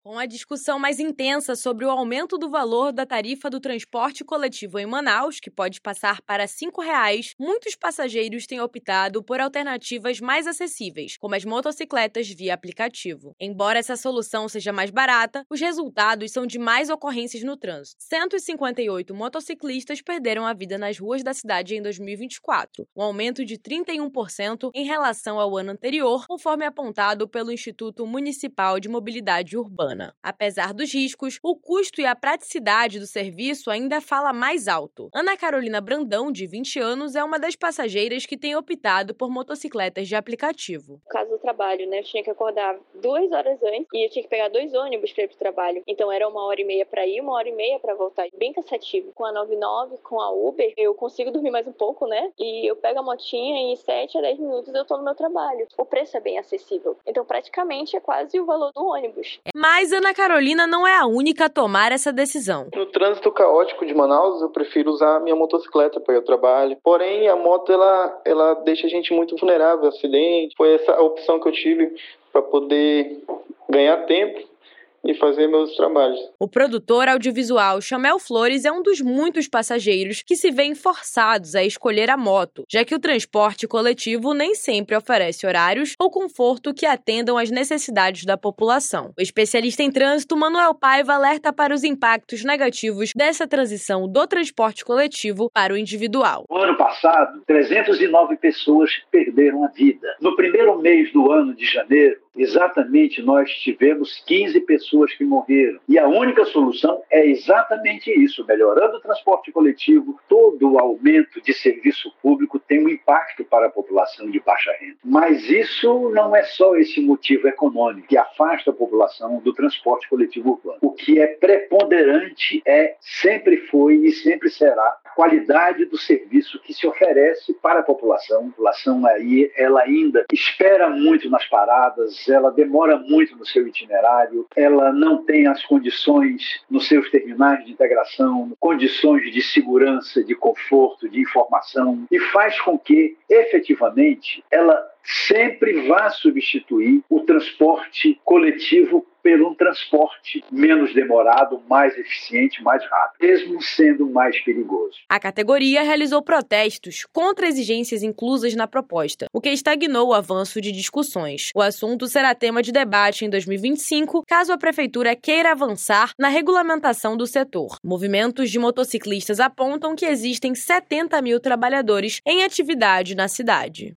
Com a discussão mais intensa sobre o aumento do valor da tarifa do transporte coletivo em Manaus, que pode passar para R$ 5,00, muitos passageiros têm optado por alternativas mais acessíveis, como as motocicletas via aplicativo. Embora essa solução seja mais barata, os resultados são de mais ocorrências no trânsito. 158 motociclistas perderam a vida nas ruas da cidade em 2024, um aumento de 31% em relação ao ano anterior, conforme apontado pelo Instituto Municipal de Mobilidade Urbana. Apesar dos riscos, o custo e a praticidade do serviço ainda fala mais alto. Ana Carolina Brandão, de 20 anos, é uma das passageiras que tem optado por motocicletas de aplicativo. No caso do trabalho, né? Eu tinha que acordar 2 horas antes e eu tinha que pegar 2 ônibus para ir pro trabalho. Então era 1h30 para ir, 1h30 para voltar. Bem cansativo. Com a 99, com a Uber, eu consigo dormir mais um pouco, né? E eu pego a motinha e em 7 a 10 minutos eu tô no meu trabalho. O preço é bem acessível. Então praticamente é quase o valor do ônibus. Mas Ana Carolina não é a única a tomar essa decisão. No trânsito caótico de Manaus, eu prefiro usar a minha motocicleta para ir ao trabalho. Porém, a moto ela deixa a gente muito vulnerável a acidente. Foi essa a opção que eu tive para poder ganhar tempo e fazer meus trabalhos. O produtor audiovisual Chamel Flores é um dos muitos passageiros que se veem forçados a escolher a moto, já que o transporte coletivo nem sempre oferece horários ou conforto que atendam às necessidades da população. O especialista em trânsito Manuel Paiva alerta para os impactos negativos dessa transição do transporte coletivo para o individual. No ano passado, 309 pessoas perderam a vida. No primeiro mês do ano de janeiro, exatamente, nós tivemos 15 pessoas que morreram. E a única solução é exatamente isso, melhorando o transporte coletivo. Todo o aumento de serviço público tem um impacto para a população de baixa renda. Mas isso não é só esse motivo econômico que afasta a população do transporte coletivo urbano. O que é preponderante sempre foi e sempre será a qualidade do serviço que se oferece para a população. A população aí, ela ainda espera muito nas paradas, ela demora muito no seu itinerário, ela não tem as condições nos seus terminais de integração, condições de segurança, de conforto, de informação, e faz com que, efetivamente, ela sempre vá substituir o transporte coletivo por um transporte menos demorado, mais eficiente, mais rápido, mesmo sendo mais perigoso. A categoria realizou protestos contra exigências inclusas na proposta, o que estagnou o avanço de discussões. O assunto será tema de debate em 2025, caso a prefeitura queira avançar na regulamentação do setor. Movimentos de motociclistas apontam que existem 70 mil trabalhadores em atividade na cidade.